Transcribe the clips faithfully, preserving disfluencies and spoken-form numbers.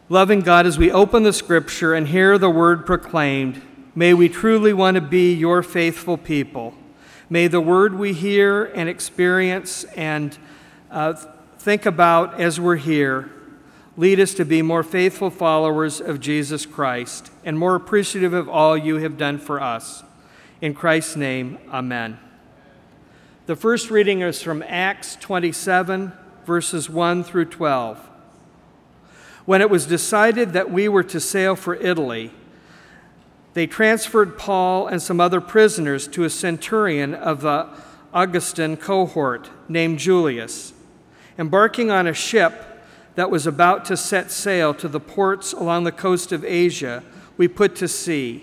Loving God, as we open the Scripture and hear the word proclaimed, may we truly want to be your faithful people. May the word we hear and experience and uh, think about as we're here lead us to be more faithful followers of Jesus Christ and more appreciative of all you have done for us. In Christ's name, amen. The first reading is from Acts twenty-seven, verses one through twelve. When it was decided that we were to sail for Italy, they transferred Paul and some other prisoners to a centurion of the Augustan cohort named Julius. Embarking on a ship that was about to set sail to the ports along the coast of Asia, we put to sea.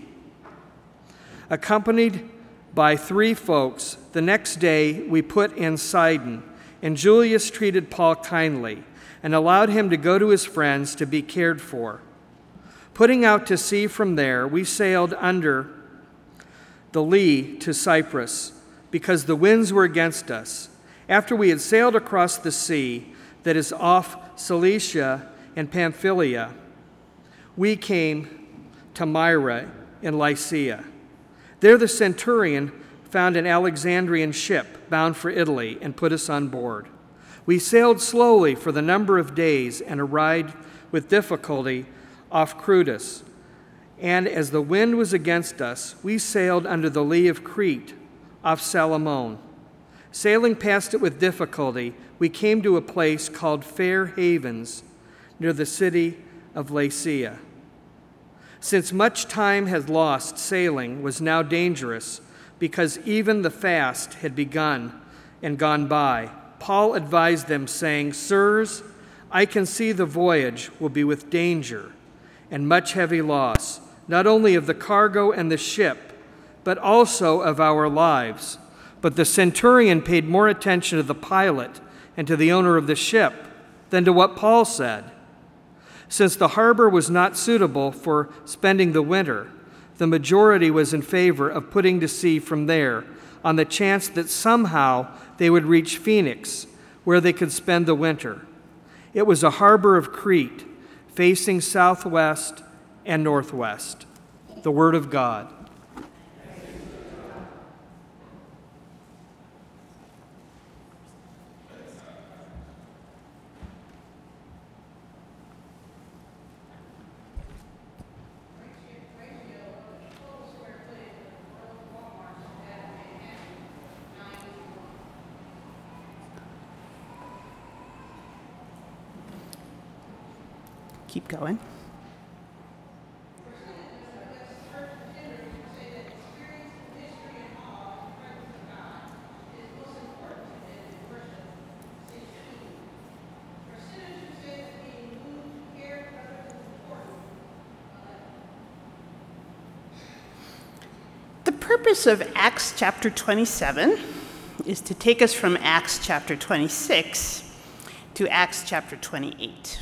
Accompanied by three folks, the next day we put in Sidon, and Julius treated Paul kindly and allowed him to go to his friends to be cared for. Putting out to sea from there, we sailed under the lee to Cyprus because the winds were against us. After we had sailed across the sea that is off Cilicia and Pamphylia, we came to Myra in Lycia. There the centurion found an Alexandrian ship bound for Italy and put us on board. We sailed slowly for the number of days and arrived with difficulty off Cnidus. And as the wind was against us, we sailed under the lee of Crete off Salamone. Sailing past it with difficulty, we came to a place called Fair Havens near the city of Lasea. Since much time had lost, sailing was now dangerous because even the fast had begun and gone by. Paul advised them, saying, "Sirs, I can see the voyage will be with danger and much heavy loss, not only of the cargo and the ship, but also of our lives." But the centurion paid more attention to the pilot and to the owner of the ship than to what Paul said. Since the harbor was not suitable for spending the winter, the majority was in favor of putting to sea from there on the chance that somehow they would reach Phoenix, where they could spend the winter. It was a harbor of Crete, facing southwest and northwest. The word of God. Keep going. The purpose of Acts chapter twenty-seven is to take us from Acts chapter twenty-six to Acts chapter twenty-eight.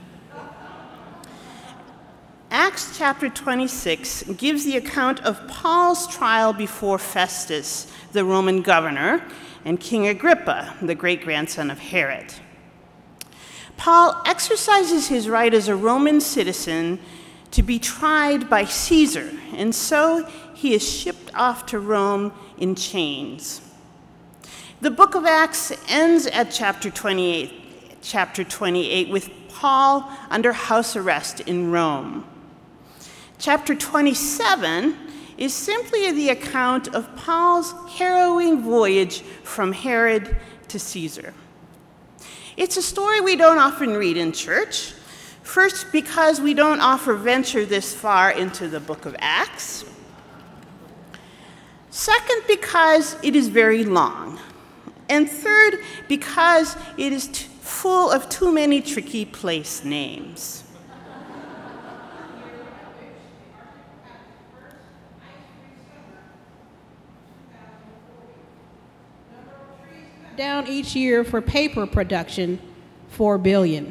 Acts chapter twenty-six gives the account of Paul's trial before Festus, the Roman governor, and King Agrippa, the great-grandson of Herod. Paul exercises his right as a Roman citizen to be tried by Caesar, and so he is shipped off to Rome in chains. The book of Acts ends at chapter twenty-eight, chapter twenty-eight with Paul under house arrest in Rome. Chapter twenty-seven is simply the account of Paul's harrowing voyage from Herod to Caesar. It's a story we don't often read in church, first because we don't often venture this far into the book of Acts. Second, because it is very long. And third, because it is t- full of too many tricky place names. Down each year for paper production, four billion.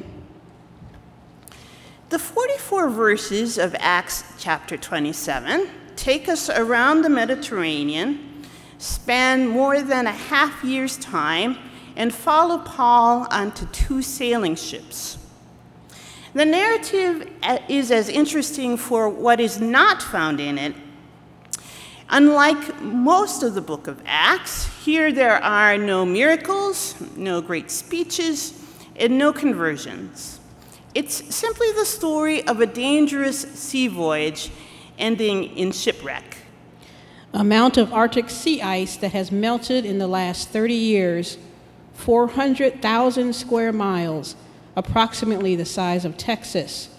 The forty-four verses of Acts chapter twenty-seven take us around the Mediterranean, span more than a half year's time, and follow Paul onto two sailing ships. The narrative is as interesting for what is not found in it. Unlike most of the book of Acts, here there are no miracles, no great speeches, and no conversions. It's simply the story of a dangerous sea voyage ending in shipwreck. Amount of Arctic sea ice that has melted in the last thirty years, four hundred thousand square miles, approximately the size of Texas.